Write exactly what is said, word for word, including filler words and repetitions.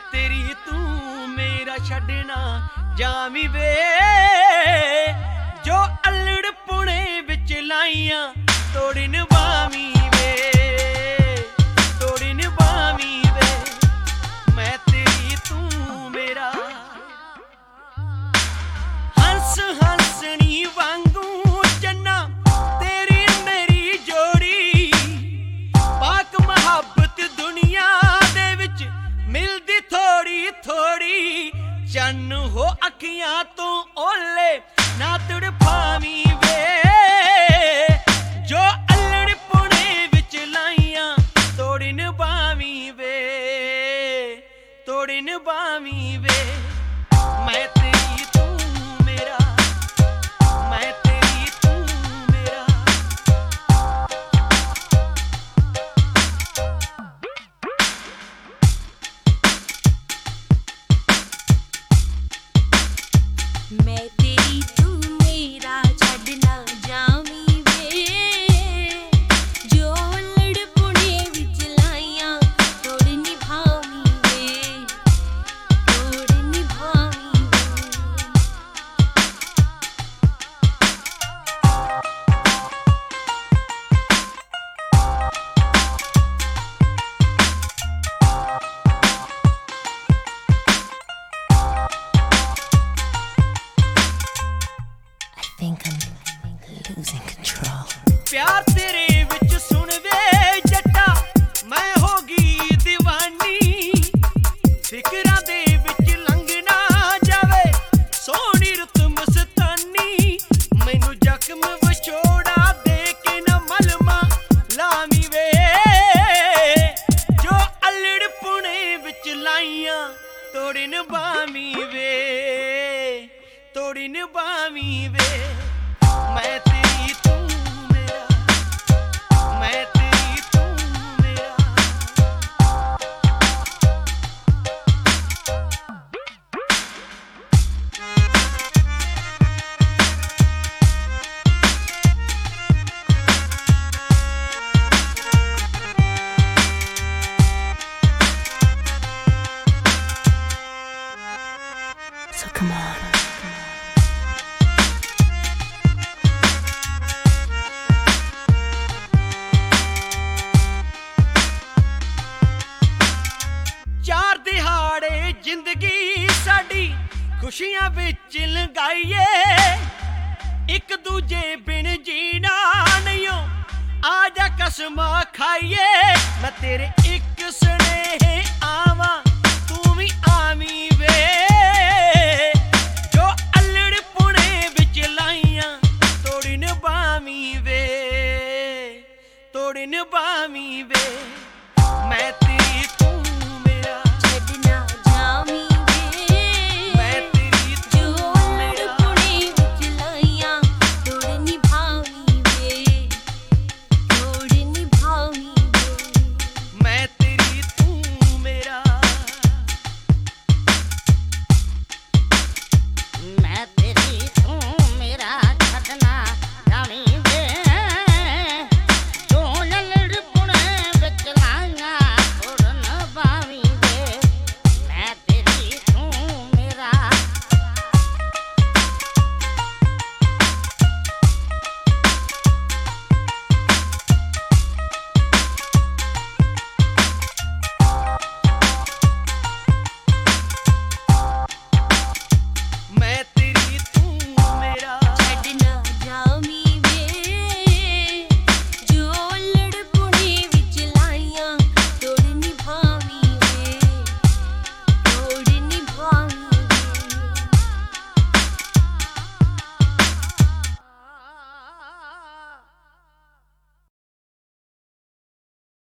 तेरी तू मेरा छड्डना जामी वे जो अल्लड़ पुणे विच लाइयां तोड़ी निभावी वे तोड़ी निभावी वे मैं तेरी तू मेरा हंस हंसनी वांगू चन्ना तेरी मेरी जोड़ी पाक मुहब्बत दुनिया दे विच मिलदी थोड़ी थोड़ी चन्न हो अखियां तो ओले ना तड़फावी वे जो अल्लड़ पुणे विच लाइयां तोड़ी निभावी वे तोड़ी निभावी वे मैं तेरी तू मेरा मैं तेरी तू मेरा मैं तेरी तू मेरा छड्डना जामी वे जो लड़ पुणे विच लाइयां तोड़ निभावी वे तोड़ निभावी वे I think I'm losing control. प्यार तेरे विच सुन वे जट्टा मैं होगी दीवानी फिकरां दे विच लंघ ना जावे सोहनी रुत मस्तानी मैनू जख्म विछोड़ा दे के न मलमा लावी वे जो अल्लड़ पुणे विच लाइयां तोड़ी निभावी वे तोड़ी निभावी वे मैं तेरी तू मेरा मैं तेरी तू मेरा So come on. चार दिहाड़े जिंदगी साडी खुशियां विच लगाइए एक दूजे बिन जीना नहीं आजा कसम खाइए मैं तेरे एक स्नेह आवां